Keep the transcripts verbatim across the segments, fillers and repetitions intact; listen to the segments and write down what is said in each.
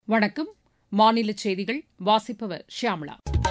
வணக்கம். மாநில செய்திகள் வாசிப்பவர் ஷியாமளா.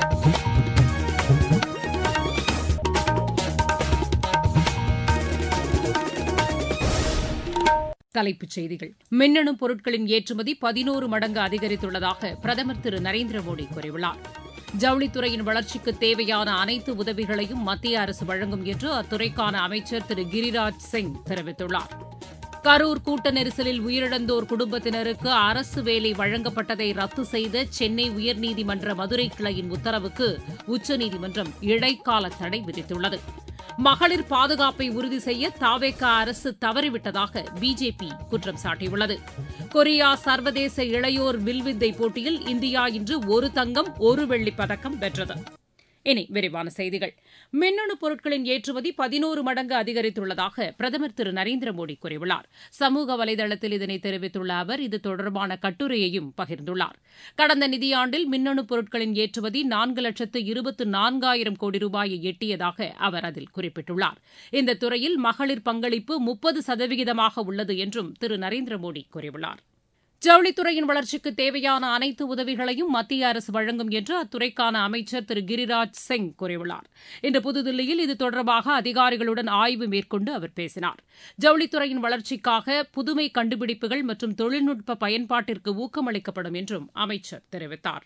தலைப்புச் செய்திகள். மின்னணு பொருட்களின் ஏற்றுமதி பதினோரு மடங்கு அதிகரித்துள்ளதாக பிரதமர் திரு நரேந்திர மோடி கூறியுள்ளார். ஜவுளித்துறையின் வளர்ச்சிக்கு தேவையான அனைத்து உதவிகளையும் மத்திய அரசு வழங்கும் என்று அத்துறைக்கான அமைச்சர் திரு கிரிராஜ் சிங் தெரிவித்துள்ளார். கரூர் கூட்ட நெரிசலில் உயிரிழந்தோர் குடும்பத்தினருக்கு அரசு வேலை வழங்கப்பட்டதை ரத்து செய்த சென்னை உயர்நீதிமன்ற மதுரை கிளையின் உத்தரவுக்கு உச்சநீதிமன்றம் இடைக்கால தடை விதித்துள்ளது. மகளிர் பாதுகாப்பை உறுதி செய்ய தவேகா அரசு தவறிவிட்டதாக பிஜேபி குற்றம் சாட்டியுள்ளது. கொரியா சர்வதேச இளையோர் வில்வித்தை போட்டியில் இந்தியா இன்று ஒரு தங்கம் ஒரு வெள்ளிப் பதக்கம் வென்றது. இனி விரிவான செய்திகள். மின்னணு பொருட்களின் ஏற்றுமதி பதினோரு மடங்கு அதிகரித்துள்ளதாக பிரதமர் திரு நரேந்திர மோடி கூறியுள்ளார். சமூக வலைதளத்தில் இதனை தெரிவித்துள்ள அவர் இது தொடர்பான கட்டுரையையும் பகிர்ந்துள்ளார். கடந்த நிதியாண்டில் மின்னணு பொருட்களின் ஏற்றுமதி நான்கு லட்சத்து இருபத்து நான்காயிரம் கோடி ரூபாயை எட்டியதாக அவர் அதில் குறிப்பிட்டுள்ளார். இந்த துறையில் மகளிர் பங்களிப்பு முப்பது சதவிகிதமாக உள்ளது என்றும் திரு நரேந்திர மோடி கூறியுள்ளார். ஜவுளித்துறையின் வளர்ச்சிக்கு தேவையான அனைத்து உதவிகளையும் மத்திய அரசு வழங்கும் என்று அத்துறைக்கான அமைச்சர் திரு கிரிராஜ் சிங் கூறியுள்ளார். இன்று புதுதில்லியில் இது தொடர்பாக அதிகாரிகளுடன் ஆய்வு மேற்கொண்டு அவர் பேசினார். ஜவுளித்துறையின் வளர்ச்சிக்காக புதுமை கண்டுபிடிப்புகள் மற்றும் தொழில்நுட்ப பயன்பாட்டிற்கு ஊக்கமளிக்கப்படும் என்றும் அமைச்சர் தெரிவித்தார்.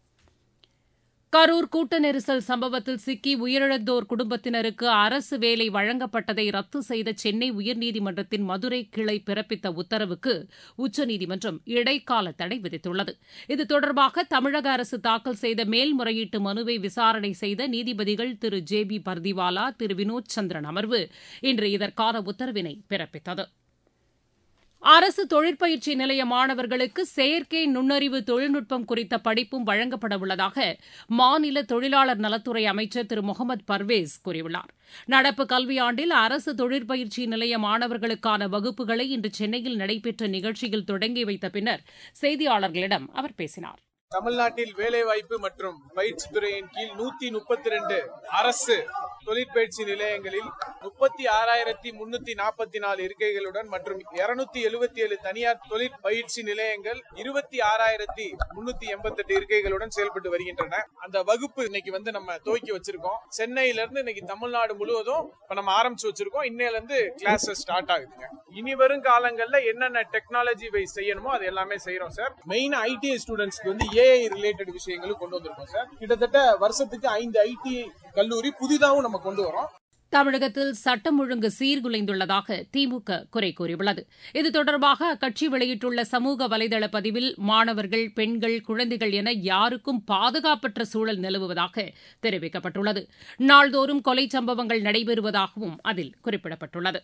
கரூர் கூட்ட நெரிசல் சம்பவத்தில் சிக்கி உயிரிழந்தோர் குடும்பத்தினருக்கு அரசு வேலை வழங்கப்பட்டதை ரத்து செய்த சென்னை உயர்நீதிமன்றத்தின் மதுரை கிளை பிறப்பித்த உத்தரவுக்கு உச்சநீதிமன்றம் இடைக்கால தடை விதித்துள்ளது. இது தொடர்பாக தமிழக அரசு தாக்கல் செய்த மேல்முறையீட்டு மனுவை விசாரணை செய்த நீதிபதிகள் திரு ஜே பி பர்திவாலா, திரு வினோத் சந்திரன் அமர்வு இன்று இதற்கான உத்தரவினை பிறப்பித்தது. அரசு தொழிற்பயிற்சி நிலைய மாணவர்களுக்கு செயற்கை நுண்ணறிவு தொழில்நுட்பம் குறித்த படிப்பும் வழங்கப்பட உள்ளதாக மாநில தொழிலாளர் நலத்துறை அமைச்சர் திரு முகமது பர்வேஸ் கூறியுள்ளார். நடப்பு கல்வியாண்டில் அரசு தொழிற்பயிற்சி நிலைய மாணவர்களுக்கான வகுப்புகளை இன்று சென்னையில் நடைபெற்ற நிகழ்ச்சியில் தொடங்கி வைத்த பின்னர் செய்தியாளர்களிடம் அவர் பேசினார். தமிழ்நாட்டில் வேலைவாய்ப்பு மற்றும் பயிற்சி துறையின் கீழ் நூத்தி முப்பத்தி ரெண்டு அரசு தொழிற்பயிற்சி நிலையங்களில் முப்பத்தி ஆறாயிரத்தி முன்னூத்தி நாற்பத்தி நாலு இருக்கைகளுடன் மற்றும் இருநூத்தி எழுபத்தி ஏழு தனியார் தொழிற்பயிற்சி நிலையங்கள் இருபத்தி ஆறாயிரத்தி முன்னூத்தி எண்பத்தி எட்டு இருக்கைகளுடன் செயல்பட்டு வருகின்றன. அந்த வகுப்பு இன்னைக்கு வந்து நம்ம துவக்கி வச்சிருக்கோம். சென்னையில இருந்து இன்னைக்கு தமிழ்நாடு முழுவதும் இப்ப நம்ம ஆரம்பிச்சு வச்சிருக்கோம். இன்னையில இருந்து கிளாஸஸ் ஸ்டார்ட் ஆகுதுங்க. இனி வரும் காலங்கள்ல என்னென்ன டெக்னாலஜி வைஸ் செய்யணுமோ அது எல்லாமே செய்யறோம் சார். மெயின் ஐடி ஸ்டூடெண்ட்ஸ்க்கு வந்து ஏஐ ரிலேட்டட் விஷயங்களும் கொண்டு வந்திருக்கோம் சார். கிட்டத்தட்ட வருஷத்துக்கு ஐந்து ஐடி கல்லூரி புதிதாகவும் நம்ம கொண்டு வரோம். தமிழகத்தில் சட்டம் ஒழுங்கு சீர்குலைந்துள்ளதாக திமுக குறை கூறியுள்ளது. இது தொடர்பாக அக்கட்சி வெளியிட்டுள்ள சமூக வலைதள பதிவில் மாணவர்கள், பெண்கள், குழந்தைகள் என யாருக்கும் பாதுகாப்பற்ற சூழல் நிலவுவதாக தெரிவிக்கப்பட்டுள்ளது. நாள்தோறும் கொலை சம்பவங்கள் நடைபெறுவதாகவும் அதில் குறிப்பிடப்பட்டுள்ளது.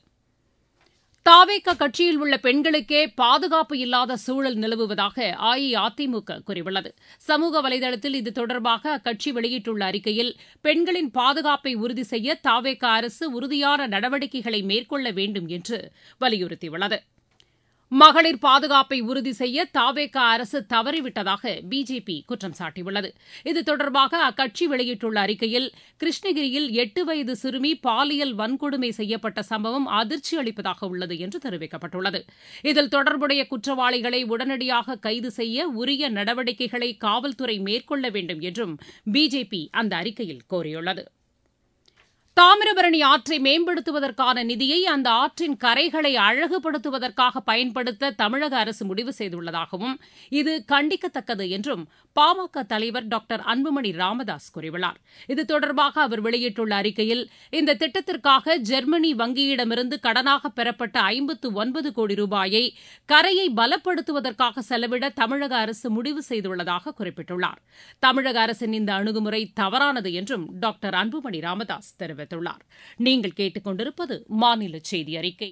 தவேகா கட்சியில் உள்ள பெண்களுக்கே பாதுகாப்பு இல்லாத சூழல் நிலவுவதாக அஇஅதிமுக கூறியுள்ளது. சமூக வலைதளத்தில் இது தொடர்பாக அக்கட்சி வெளியிட்டுள்ள அறிக்கையில் பெண்களின் பாதுகாப்பை உறுதி செய்ய தவேகா அரசு உறுதியான நடவடிக்கைகளை மேற்கொள்ள வேண்டும் என்று வலியுறுத்தியுள்ளது. மகளிர் பாதுகாப்பை உறுதி செய்ய தவேகா அரசு தவறிவிட்டதாக பிஜேபி குற்றம் சாட்டியுள்ளது. இது தொடர்பாக அக்கட்சி வெளியிட்டுள்ள அறிக்கையில் கிருஷ்ணகிரியில் எட்டு வயது சிறுமி பாலியல் வன்கொடுமை செய்யப்பட்ட சம்பவம் அதிர்ச்சி அளிப்பதாக உள்ளது என்று தெரிவிக்கப்பட்டுள்ளது. இதில் தொடர்புடைய குற்றவாளிகளை உடனடியாக கைது செய்ய உரிய நடவடிக்கைகளை காவல்துறை மேற்கொள்ள வேண்டும் என்றும் பிஜேபி அந்த அறிக்கையில் கோரியுள்ளது. தாமிரபரணி ஆற்றை மேம்படுத்துவதற்கான நிதியை அந்த ஆற்றின் கரைகளை அழகுபடுத்துவதற்காக பயன்படுத்த தமிழக அரசு முடிவு செய்துள்ளதாகவும் இது கண்டிக்கத்தக்கது என்றும் பாமக தலைவர் டாக்டர் அன்புமணி ராமதாஸ் கூறியுள்ளார். இது தொடர்பாக அவர் வெளியிட்டுள்ள அறிக்கையில் இந்த திட்டத்திற்காக ஜெர்மனி வங்கியிடமிருந்து கடனாக பெறப்பட்ட ஐம்பத்து ஒன்பது கோடி ரூபாயை கரையை பலப்படுத்துவதற்காக செலவிட தமிழக அரசு முடிவு செய்துள்ளதாக குறிப்பிட்டுள்ளார். தமிழக அரசின் இந்த அணுகுமுறை தவறானது என்றும் டாக்டர் அன்புமணி ராமதாஸ் தெரிவித்தார். நீங்கள் கேட்டுக் கொண்டிருப்பது மாநில செய்தி அறிக்கை.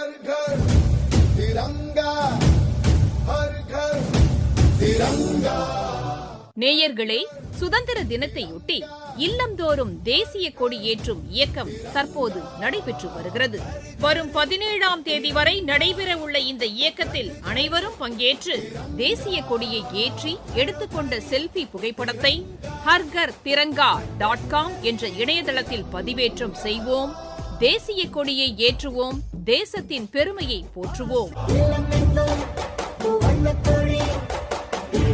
நேயர்களே, சுதந்திர தினத்தையொட்டி இல்லந்தோறும் தேசிய கொடி ஏற்றும் இயக்கம் தற்போது நடைபெற்று வருகிறது. வரும் பதினேழாம் தேதி வரை நடைபெறவுள்ள இந்த இயக்கத்தில் அனைவரும் பங்கேற்று தேசிய கொடியை ஏற்றி எடுத்துக்கொண்ட செல்பி புகைப்படத்தை ஹர்கர் திரங்கா டாட் காம் என்ற இணையதளத்தில் பதிவேற்றம் செய்வோம். தேசிய கொடியை ஏற்றுவோம். தேசத்தின் பெருமையை போற்றுவோம்.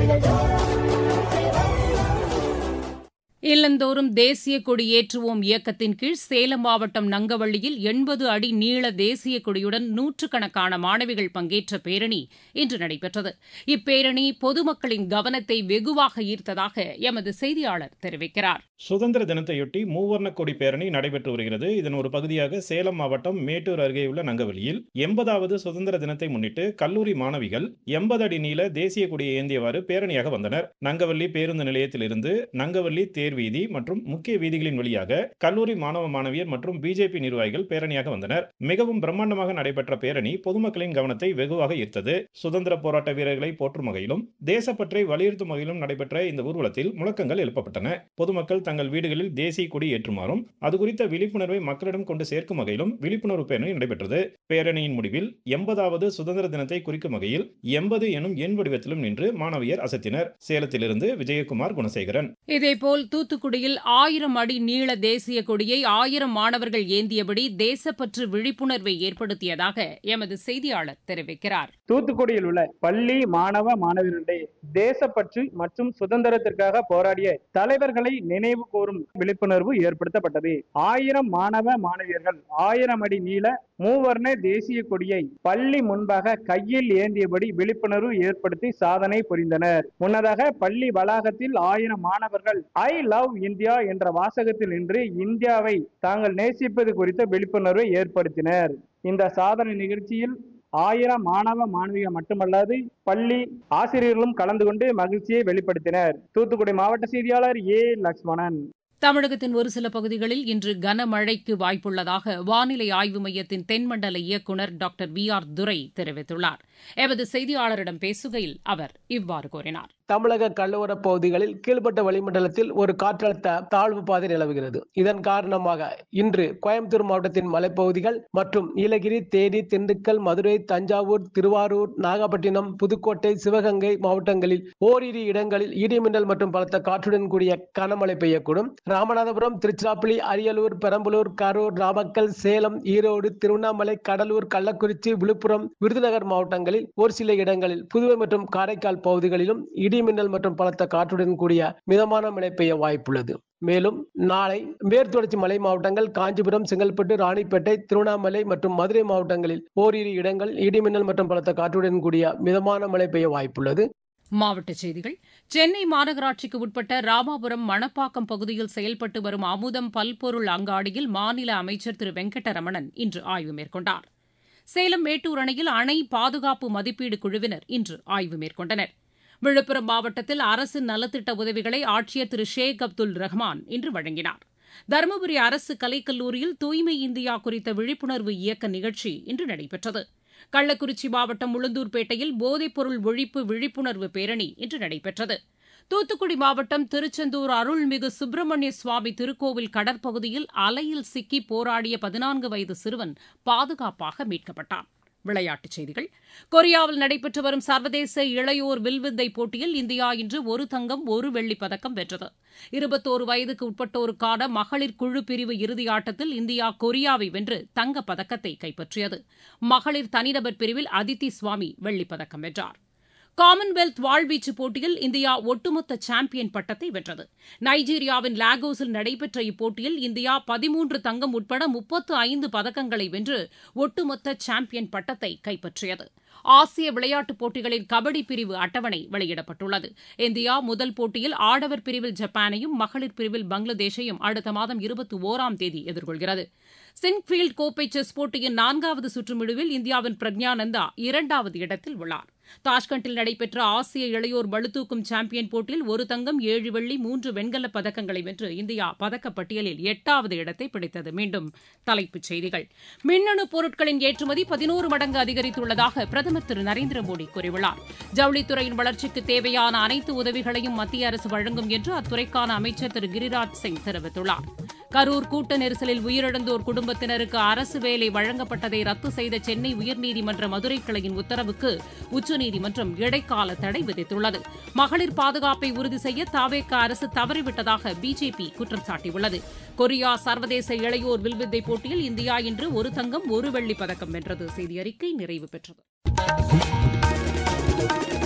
இல்லந்தோறும் தேசிய கொடி ஏற்றுவோம் இயக்கத்தின் கீழ் சேலம் மாவட்டம் நங்கவள்ளியில் எண்பது அடி நீள தேசிய கொடியுடன் நூற்றுக்கணக்கான மாணவிகள் பங்கேற்ற பேரணி இன்று நடைபெற்றது. இப்பேரணி பொதுமக்களின் கவனத்தை வெகுவாக ஈர்த்ததாக எமது செய்தியாளர் தெரிவிக்கிறார். சுதந்திர தினத்தையொட்டி மூவர்ண கொடி பேரணி நடைபெற்று வருகிறது. இதன் ஒரு பகுதியாக சேலம் மாவட்டம் மேட்டூர் அருகே உள்ள நங்கவள்ளியில் எண்பதாவது சுதந்திர தினத்தை முன்னிட்டு கல்லூரி மாணவிகள் எண்பது அடி நீள தேசிய கொடியை ஏந்தியவாறு பேரணியாக வந்தனர். நங்கவள்ளி பேருந்து நிலையத்திலிருந்து நங்கவள்ளி தேர்வீதி மற்றும் முக்கிய வீதிகளின் வழியாக கல்லூரி மாணவ மாணவியர் மற்றும் பிஜேபி நிர்வாகிகள் பேரணியாக வந்தனர். மிகவும் பிரம்மாண்டமாக நடைபெற்ற பேரணி பொதுமக்களின் கவனத்தை வெகுவாக ஈர்த்தது. சுதந்திர போராட்ட வீரர்களை போற்றும் வகையிலும் தேசப்பற்றை வலியுறுத்தும் வகையிலும் நடைபெற்ற இந்த ஊர்வலத்தில் முழக்கங்கள் எழுப்பப்பட்டன. பொதுமக்கள் தங்கள் வீடுகளில் தேசிய கொடி ஏற்றுமாறும் அது குறித்த விழிப்புணர்வை மக்களிடம் கொண்டு சேர்க்கும் வகையிலும் விழிப்புணர்வு பேரணி நடைபெற்றது. பேரணியின் முடிவில் எண்பதாவது சுதந்திர தினத்தை குறிக்கும் வகையில் எண்பது எனும் எண் வடிவத்திலும் நின்று மாணவியர் அசத்தினர். சேலத்திலிருந்து விஜயகுமார் குணசேகரன். இதேபோல் தூத்துக்குடியில் ஆயிரம் அடி நீள தேசிய கொடியை ஆயிரம் மாணவர்கள் ஏந்தியபடி தேசப்பற்று விழிப்புணர்வை ஏற்படுத்தியதாக எமது செய்தியாளர் தெரிவிக்கிறார். தூத்துக்குடியில் உள்ள பள்ளி மாணவ மாணவர்களிடையே தேசப்பற்று மற்றும் சுதந்திரத்திற்காக போராடிய தலைவர்களை நினைவு கூறும் விழிப்புணர்வு ஏற்படுத்தப்பட்டது. ஆயிரம் மாணவ மாணவியர்கள் ஆயிரம் அடி நீள மூவர்ண தேசிய கொடியை பள்ளி முன்பாக கையில் ஏந்தியபடி விழிப்புணர்வு ஏற்படுத்தி சாதனை புரிந்தனர். முன்னதாக பள்ளி வளாகத்தில் ஆயிரம் மாணவர்கள் ஐ லவ் இந்தியா என்ற வாசகத்தில் நின்று இந்தியாவை தாங்கள் நேசிப்பது குறித்த விழிப்புணர்வை ஏற்படுத்தினர். இந்த சாதனை நிகழ்ச்சியில் ஆயிரம் மாணவ மாணவிகள் மட்டுமல்லாது பள்ளி ஆசிரியர்களும் கலந்து கொண்டு மகிழ்ச்சியை வெளிப்படுத்தினர். தூத்துக்குடி மாவட்ட செய்தியாளர் ஏ லட்சுமணன். தமிழகத்தின் ஒரு சில பகுதிகளில் இன்று கனமழைக்கு வாய்ப்புள்ளதாக வானிலை ஆய்வு மையத்தின் தென்மண்டல இயக்குநர் டாக்டர் வி ஆர் துரை தெரிவித்துள்ளார். எமது செய்தியாளரிடம் பேசுகையில் அவர் இவ்வாறு கூறினார். தமிழக கடலோர பகுதிகளில் கீழ்பட்ட வளிமண்டலத்தில் ஒரு காற்றழுத்த தாழ்வு பாதை நிலவுகிறது. இதன் காரணமாக இன்று கோயம்புத்தூர் மாவட்டத்தின் மலைப்பகுதிகள் மற்றும் நீலகிரி, தேனி, திண்டுக்கல், மதுரை, தஞ்சாவூர், திருவாரூர், நாகப்பட்டினம், புதுக்கோட்டை, சிவகங்கை மாவட்டங்களில் ஓரிரு இடங்களில் இடிமின்னல் மற்றும் பலத்த காற்றுடன் கூடிய கனமழை பெய்யக்கூடும். ராமநாதபுரம், திருச்சிராப்பள்ளி, அரியலூர், பெரம்பலூர், கரூர், நாமக்கல், சேலம், ஈரோடு, திருவண்ணாமலை, கடலூர், கள்ளக்குறிச்சி, விழுப்புரம், விருதுநகர் மாவட்டங்களில் ஒரு சில இடங்களில், புதுவை மற்றும் காரைக்கால் பகுதிகளிலும் இடிமின்னல் மற்றும் பலத்த காற்றுடன் கூடிய மிதமான மழை பெய்ய வாய்ப்புள்ளது. மேலும் நாளை மேற்குத்தொடர்ச்சி மலை மாவட்டங்கள், காஞ்சிபுரம், செங்கல்பட்டு, ராணிப்பேட்டை, திருவண்ணாமலை மற்றும் மதுரை மாவட்டங்களில் ஓரிரு இடங்கள் இடிமின்னல் மற்றும் பலத்த காற்றுடன் கூடிய மிதமான மழை பெய்ய வாய்ப்புள்ளது. மாவட்டச் செய்திகள். சென்னை மாநகராட்சிக்கு உட்பட்ட ராமாபுரம் மணப்பாக்கம் பகுதியில் செயல்பட்டு வரும் அமுதம் பல்பொருள் அங்காடியில் மாநில அமைச்சர் திரு வெங்கட்டரமணன் இன்று ஆய்வு மேற்கொண்டார். சேலம் மேட்டூர் அணையில் அணை பாதுகாப்பு மதிப்பீடு குழுவினர் இன்று ஆய்வு மேற்கொண்டனர். விழுப்புரம் மாவட்டத்தில் அரசின் நலத்திட்ட உதவிகளை ஆட்சியர் திரு ஷேக் அப்துல் ரஹ்மான் இன்று வழங்கினார். தருமபுரி அரசு கலைக்கல்லூரியில் தூய்மை இந்தியா குறித்த விழிப்புணர்வு இயக்க நிகழ்ச்சி இன்று நடைபெற்றது. கள்ளக்குறிச்சி மாவட்டம் உளுந்தூர்பேட்டையில் போதைப்பொருள் ஒழிப்பு விழிப்புணர்வு பேரணி இன்று நடைபெற்றது. தூத்துக்குடி மாவட்டம் திருச்செந்தூர் அருள்மிகு சுப்பிரமணிய சுவாமி திருக்கோவில் கடற்பகுதியில் அலையில் சிக்கி போராடிய பதினான்கு வயது சிறுவன் பாதுகாப்பாக மீட்கப்பட்டான். விளையாட்டுச் செய்திகள். கொரியாவில் நடைபெற்று வரும் சர்வதேச இளையோர் வில்வித்தை போட்டியில் இந்தியா இன்று ஒரு தங்கம் ஒரு வெள்ளிப் பதக்கம் வென்றது. இருபத்தோரு வயதுக்கு உட்பட்டோருக்கான மகளிர் குழு பிரிவு இறுதியாட்டத்தில் இந்தியா கொரியாவை வென்று தங்கப் பதக்கத்தை கைப்பற்றியது. மகளிர் தனிநபர் பிரிவில் அதித்தி சுவாமி வெள்ளிப் பதக்கம் வென்றார். காமன்வெல்த் வாழ்வீச்சு போட்டியில் இந்தியா ஒட்டுமொத்த சாம்பியன் பட்டத்தை வென்றது. நைஜீரியாவின் லாகோஸில் நடைபெற்ற இப்போட்டியில் இந்தியா பதிமூன்று தங்கம் உட்பட முப்பத்து ஐந்து பதக்கங்களை வென்று ஒட்டுமொத்த சாம்பியன் பட்டத்தை கைப்பற்றியது. ஆசிய விளையாட்டுப் போட்டிகளின் கபடி பிரிவு அட்டவணை வெளியிடப்பட்டுள்ளது. இந்தியா முதல் போட்டியில் ஆடவர் பிரிவில் ஜப்பானையும் மகளிர் பிரிவில் பங்களாதேஷையும் அடுத்த மாதம் இருபத்தி ஓராம் தேதி எதிர்கொள்கிறது. சின்ஃபீல்டு கோப்பை செஸ் போட்டியின் நான்காவது சுற்றுமிழுவில் இந்தியாவின் பிரக்ஞானந்தா இரண்டாவது இடத்தில் உள்ளார். தாஷ்கண்டில் நடைபெற்ற ஆசிய இளையோர் பளுதூக்கும் சாம்பியன் போட்டியில் ஒரு தங்கம், ஏழு வெள்ளி, மூன்று வெண்கலப் பதக்கங்களை வென்று இந்தியா பதக்கப்பட்டியலில் எட்டாவது இடத்தை பிடித்தது. மீண்டும் தலைப்புச் செய்திகள். மின்னணு பொருட்களின் ஏற்றுமதி பதினோரு மடங்கு அதிகரித்துள்ளதாக பிரதமர் திரு நரேந்திர மோடி கூறியுள்ளார். ஜவுளித்துறையின் வளர்ச்சிக்கு தேவையான அனைத்து உதவிகளையும் மத்திய அரசு வழங்கும் என்று அத்துறைக்கான அமைச்சர் திரு கிரிராஜ் சிங் தெரிவித்துள்ளார். கரூர் கூட்ட நெரிசலில் உயிரிழந்தோர் குடும்பத்தினருக்கு அரசு வேலை வழங்கப்பட்டதை ரத்து செய்த சென்னை உயர்நீதிமன்ற மதுரை கிளையின் உத்தரவுக்கு உச்சநீதிமன்றம் இடைக்கால தடை விதித்துள்ளது. மகளிர் பாதுகாப்பை உறுதி செய்ய தவேக அரசு தவறிவிட்டதாக பிஜேபி குற்றம் சாட்டியுள்ளது. கொரியா சர்வதேச இளையோர் வில்வித்தை போட்டியில் இந்தியா இன்று ஒரு தங்கம் ஒரு வெள்ளிப் பதக்கம் வென்றது. செய்தி அறிக்கை நிறைவு பெற்றது.